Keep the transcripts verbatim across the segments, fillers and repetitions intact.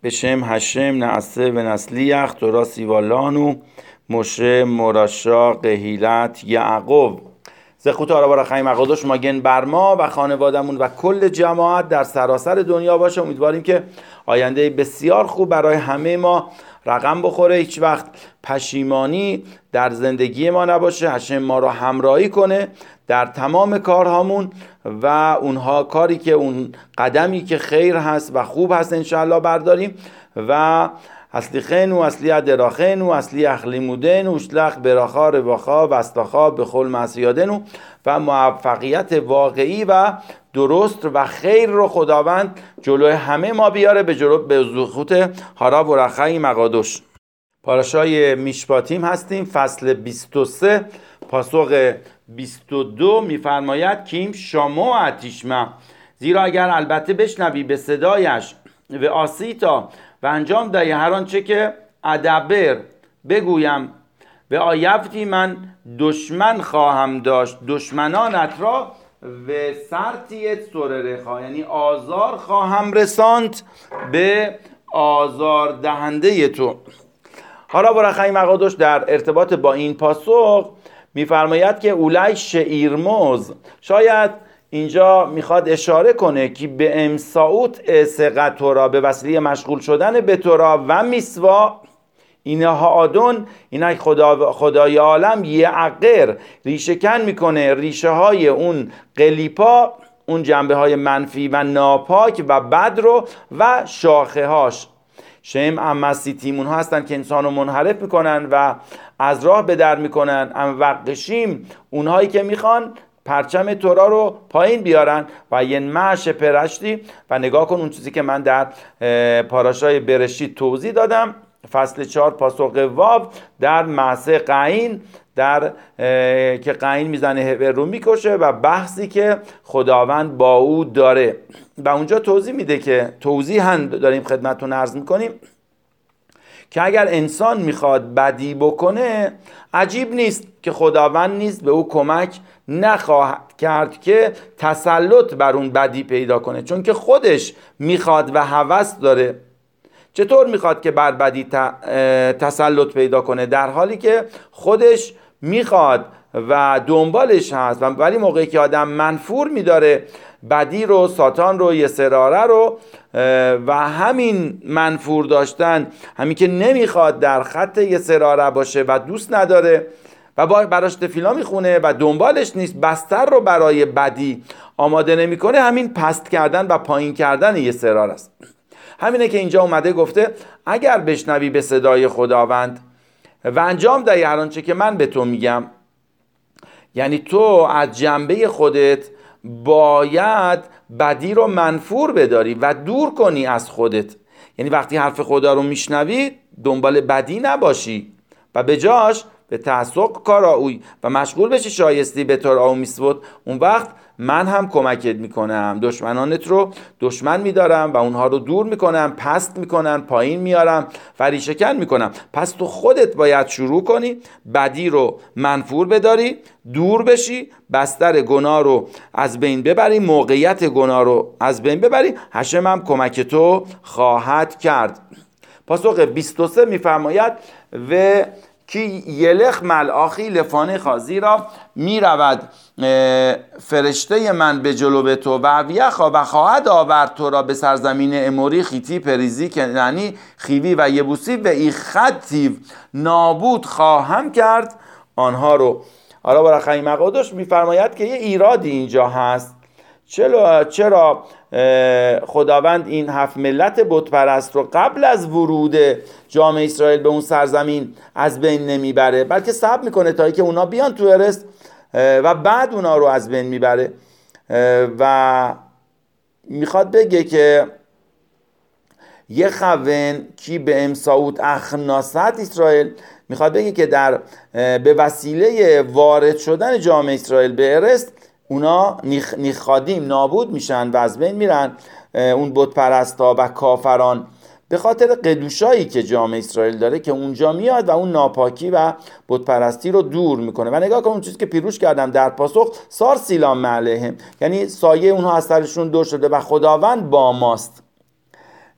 בשם השם נعسه و نسلیخ تورا سیوالانو مشه مراشا قهیلت یعقوب. زخوت آرا بارا خیلی مقادش ماگن بر ما و خانوادمون و کل جماعت در سراسر دنیا باشه. امیدواریم که آینده بسیار خوب برای همه ما رقم بخوره، هیچ وقت پشیمانی در زندگی ما نباشه، هشم ما رو همراهی کنه در تمام کارهامون و اونها کاری که اون قدمی که خیر هست و خوب هست انشاءالله برداریم و اصلی خین و اصلی ادراخین و اصلی اخلیمودن و اشلخ براخا رواخا و استخا به خل مسیادن و موفقیت واقعی و درست و خیر رو خداوند جلوی همه ما بیاره به جلو به زخوت هارا و رخای مقادش. پاراشای میشپاتیم هستیم، فصل بیست و سه پاسوق بیست و دو میفرماید کیم شما اتیشما، زیرا اگر البته بشنوی به صدایش و آسیتا و انجام دهی هر آنچه که ادبر بگویم و آیفتی من دشمن خواهم داشت دشمنانت را و سرتیت سرره خواه، یعنی آزار خواهم رساند به آزار دهنده تو. حالا برخی مقادش در ارتباط با این پاسخ میفرماید که اولای شعیرموز، شاید اینجا میخواد اشاره کنه که به امساوت سقط تورا، به وسیله مشغول شدن به تورا و میسوا اینها آدون اینها خدا خدای عالم یه عقر ریشه کن میکنه ریشه های اون قلیپا، اون جنبه های منفی و ناپاک و بد رو و شاخه هاش شم امسی تیمون ها هستن که انسان رو منحرف میکنن و از راه به در میکنن. ام وقشیم اونهایی که میخوان پرچم تورا رو پایین بیارن و یه معش پرشتی. و نگاه کن اون چیزی که من در پاراشای برشید توضیح دادم، فصل چهار پاسوق واو در معصه قاین، در که قاین میزنه هور رو میکشه و بحثی که خداوند با او داره و اونجا توضیح میده که توضیح هم داریم خدمتتون عرض میکنیم که اگر انسان میخواد بدی بکنه عجیب نیست که خداوند نیست به او کمک نخواهد کرد که تسلط بر اون بدی پیدا کنه، چون که خودش میخواد و هوس داره. چطور میخواد که بر بدی تسلط پیدا کنه در حالی که خودش میخواد و دنبالش هست؟ ولی موقعی که آدم منفور میداره بدی رو، ساتان رو، یسراره رو و همین منفور داشتن، همین که نمیخواد در خط یسراره باشه و دوست نداره و براش تفیلا میخونه و دنبالش نیست، بستر رو برای بدی آماده نمیکنه، همین پست کردن و پایین کردن یسراره است. همینه که اینجا اومده گفته اگر بشنوی به صدای خداوند و انجام دهی هر آنچه که من به تو میگم، یعنی تو از جنبه خودت باید بدی رو منفور بداری و دور کنی از خودت. یعنی وقتی حرف خدا رو میشنوی دنبال بدی نباشی و به جاش به تعصق کاراوی و مشغول بشی شایستی به تورا و میسوت، اون وقت من هم کمکت میکنم، دشمنانت رو دشمن میدارم و اونها رو دور میکنم، پست میکنم، پایین میارم و ریشه‌کن میکنم. پس تو خودت باید شروع کنی بدی رو منفور بداری، دور بشی، بستر گناه رو از بین ببری، موقعیت گناه رو از بین ببری، هشم هم کمک تو خواهد کرد. پاسوق بیست و سه میفرماید و کی یلخ ملآخی لفانه خازی را می رود فرشته من به جلو تو و اویخا و خواهد آورد تو را به سرزمین اموری، خیتی، پریزی، کنعانی، خیوی و یبوسی و ای خطیو نابود خواهم کرد آنها رو. حالا برای مقادش میفرماید که یه ایرادی اینجا هست. چرا چرا خداوند این هفت ملت بت پرست رو قبل از ورود جامعه اسرائیل به اون سرزمین از بین نمیبره، بلکه صبر میکنه تا اینکه اونا بیان تو ارست و بعد اونا رو از بین میبره و میخواد بگه که یه خوین کی به امساوت اخناست اسرائیل، میخواد بگه که در به وسیله وارد شدن جامعه اسرائیل به ارست اونا نیخادیم نابود میشن و از بین میرن، اون بت پرستا و کافران، به خاطر قدوشایی که جامعه اسرائیل داره که اونجا میاد و اون ناپاکی و بت پرستی رو دور میکنه. و نگاه کن اون چیزی که پیروش کردم در پاسخ سار سیلام علیهم، یعنی سایه اونها از سرشون دور شده و خداوند با ماست.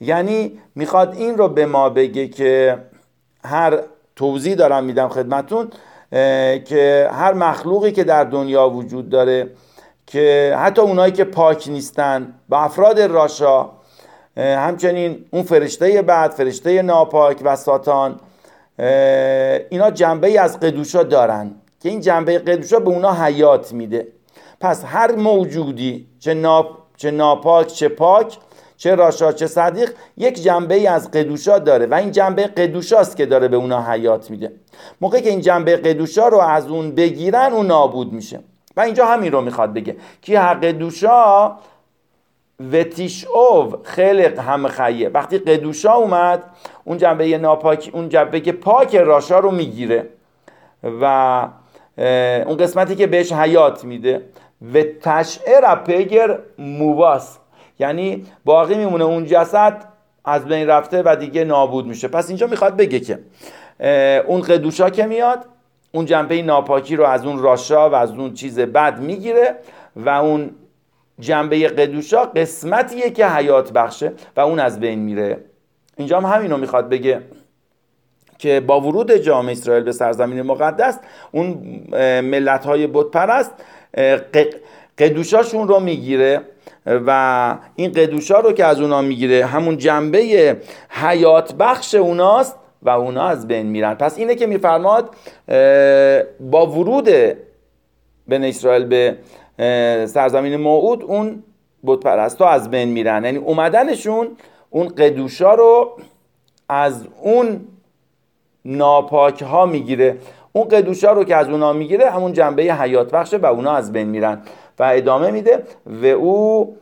یعنی میخواد این رو به ما بگه که هر توضیح دارم میدم خدمتون که هر مخلوقی که در دنیا وجود داره، که حتی اونایی که پاک نیستن با افراد راشا، همچنین اون فرشته بعد، فرشته ناپاک و ساتان، اینا جنبه‌ای از قدوشا دارن که این جنبه قدوشا به اونا حیات میده. پس هر موجودی چه, ناپ، چه ناپاک چه پاک، چه راشا چه صدیق، یک جنبه‌ای از قدوشا داره و این جنبه قدوشاست که داره به اونا حیات میده. موقعی که این جنبه قدوشا رو از اون بگیرن اون نابود میشه. و اینجا همین رو میخواد بگه که حق قدوشا و تیشعو خلق هم خیه. وقتی قدوشا اومد اون جنبه ناپاک، اون جنبه که پاک راشا رو میگیره و اون قسمتی که بهش حیات میده. و تشعر پگر موواس، یعنی باقی میمونه اون جسد از بین رفته و دیگه نابود میشه. پس اینجا میخواد بگه که اون قدوشا که میاد اون جنبه ناپاکی رو از اون راشا و از اون چیز بد میگیره و اون جنبه قدوشا قسمتیه که حیات بخشه و اون از بین میره. اینجا هم همین رو میخواد بگه که با ورود جامعه اسرائیل به سرزمین مقدس اون ملت‌های بت پرست قدوشاشون رو میگیره و این قدوشا رو که از اونا میگیره همون جنبه حیات بخش اوناست و اونا از بین میرن. پس اینه که میفرماد با ورود بنی اسرائیل به سرزمین موعود اون بت پرستا از بین میرن، یعنی اومدنشون اون قدوشا رو از اون ناپاک ها میگیره. اون قدوشا رو که از اونا میگیره همون جنبه حیات بخشه و اونا از بین میرن. و ادامه میده و او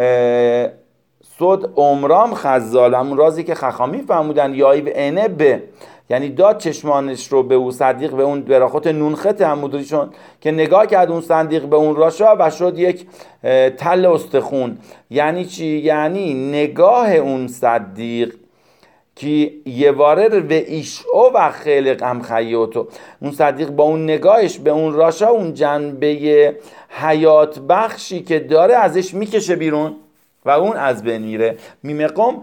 صد عمرام خزال، همون رازی که خخامی فرمودن یایی و اینه به، یعنی داد چشمانش رو به او صدیق به اون براخوت نونخت همودریشون که نگاه کرد اون صدیق به اون راشا و شد یک تل استخون. یعنی چی؟ یعنی نگاه اون صدیق که یه وارر و ایشعو و خلق هم خیوتو، اون صدیق با اون نگاهش به اون راشا اون جنبه حیات بخشی که داره ازش میکشه بیرون و اون از بین میره. میمقام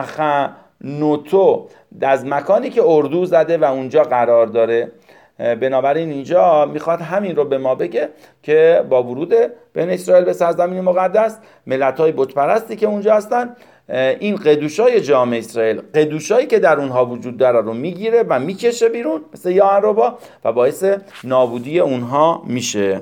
تخنوتو، از مکانی که اردو زده و اونجا قرار داره. بنابراین اینجا میخواد همین رو به ما بگه که با ورود بنی اسرائیل به سرزمین مقدس، ملت‌های بت پرستی که اونجا هستن، این قدوشای جامعه اسرائیل، قدوشایی که در اونها وجود داره رو میگیره و میکشه بیرون مثل یعربا و باعث نابودی اونها میشه.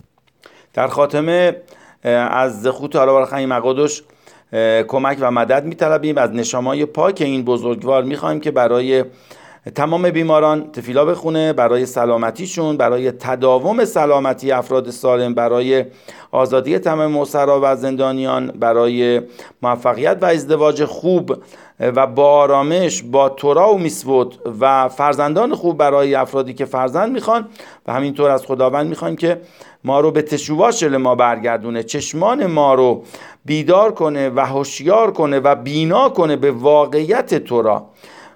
در خاتمه از زخوت علا برخی مقادش کمک و مدد میطلبیم. از نشامای پاک این بزرگوار میخوایم که برای تمام بیماران تفیلا بخونه، برای سلامتیشون، برای تداوم سلامتی افراد سالم، برای آزادی تمام اسرا و زندانیان، برای موفقیت و ازدواج خوب و با آرامش با تورا و میسوت و فرزندان خوب برای افرادی که فرزند میخوان. و همینطور از خداوند میخوایم که ما رو به تشووا شل ما برگردونه، چشمان ما رو بیدار کنه و هوشیار کنه و بینا کنه به واقعیت تورا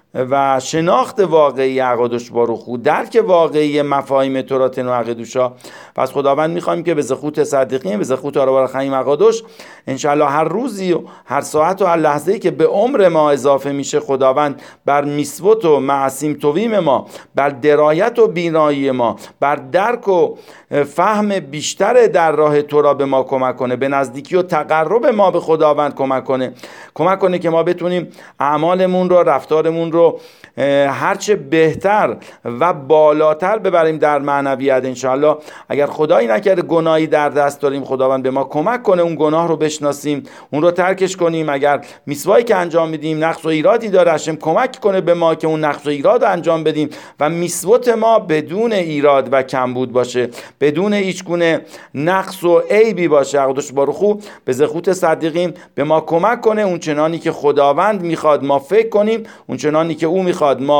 و شناخت واقعی عقادش باروخو، درک واقعی مفاهیم توراتن و عقیدوشا. پس خداوند میخوایم که به زخوت صدیقین، به زخوت آرا خیم عقادش، انشالله هر روزی و هر ساعت و هر لحظه‌ای که به عمر ما اضافه میشه، خداوند بر میسوت و معصیم تویم ما، بر درایت و بینایی ما، بر درک و فهم بیشتر در راه تورا به ما کمک کنه، به نزدیکی و تقرب ما به خداوند کمک کنه، کمک کنه که ما بتونیم اعمالمون رو، رفتارمون رو هرچه بهتر و بالاتر ببریم در معنویت. انشاءالله اگر خدایی نکرده گناهی در دست داریم، خداوند به ما کمک کنه اون گناه رو بشناسیم، اون رو ترکش کنیم. اگر میسوایی که انجام میدیم نقص و ایرادی داره، هشم کمک کنه به ما که اون نقص و ایراد رو انجام بدیم و میسوت ما بدون ایراد و کمبود باشه، بدون هیچ گونه نقص و عیبی باشه. عقدش باروخو به زخوت صدیقین به ما کمک کنه اون چنانی که خداوند میخواد ما فکر کنیم، اون چنانی که او میخواد ما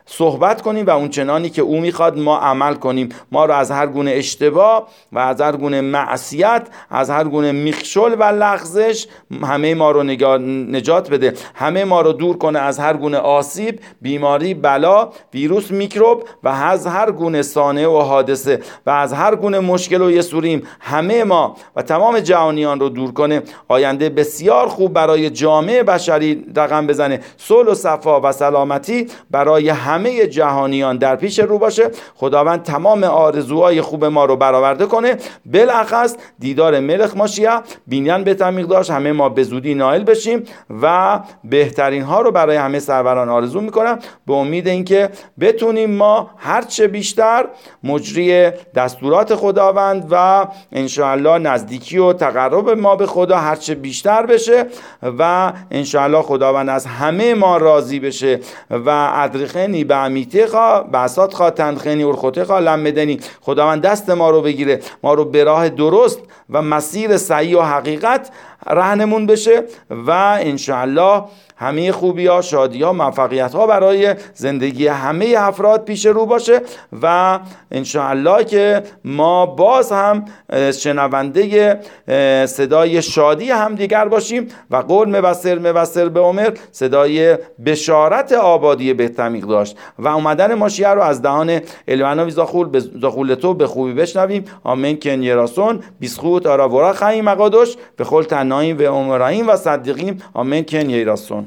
صحبت کنیم و اون چنانی که او میخواد ما عمل کنیم. ما رو از هر گونه اشتباه و از هر گونه معصیت، از هر گونه میخشل و لغزش همه ما رو نجات بده، همه ما رو دور کنه از هر گونه آسیب، بیماری، بلا، ویروس، میکروب و از هر گونه صانعه و حادثه و از هر گونه مشکل و یسوریم همه ما و تمام جهانیان رو دور کنه. آینده بسیار خوب برای جامعه بشری رقم بزنه، صلح و صفا و سلامتی برای همه جهانیان در پیش رو باشه. خداوند تمام آرزوهای خوب ما رو برآورده کنه، بالاخص دیدار ملک ماشیه بینیان به تمیق داشت همه ما به زودی نائل بشیم و بهترین ها رو برای همه سروران آرزو میکنم، به امید اینکه بتونیم ما هرچه بیشتر مجری دستورات خداوند و انشاءالله نزدیکی و تقرب ما به خدا هرچه بیشتر بشه و انشاءالله خداوند از همه ما راضی بشه و ادرخنی به امیته خوا بسات خوا تندخنی ارخوته خوا لمدنی. خداوند دست ما رو بگیره، ما رو به راه درست و مسیر صحیح و حقیقت رهنمون بشه و انشاءالله همه خوبی ها، شادی ها، موفقیت ها برای زندگی همه افراد پیش رو باشه و انشاءالله که ما باز هم شنونده صدای شادی هم دیگر باشیم و قول مبصر مبصر به عمر، صدای بشارت آبادی بهتمیق داشت و اومدن ماشیه رو از دهان الوانوی زاخول به زاخول تو به خوبی بشنویم. آمین کن یراسون بیسخوت آرا ورا خیم مقادش به خل تناییم و عمراییم و صدیقیم. آمین کن یراسون.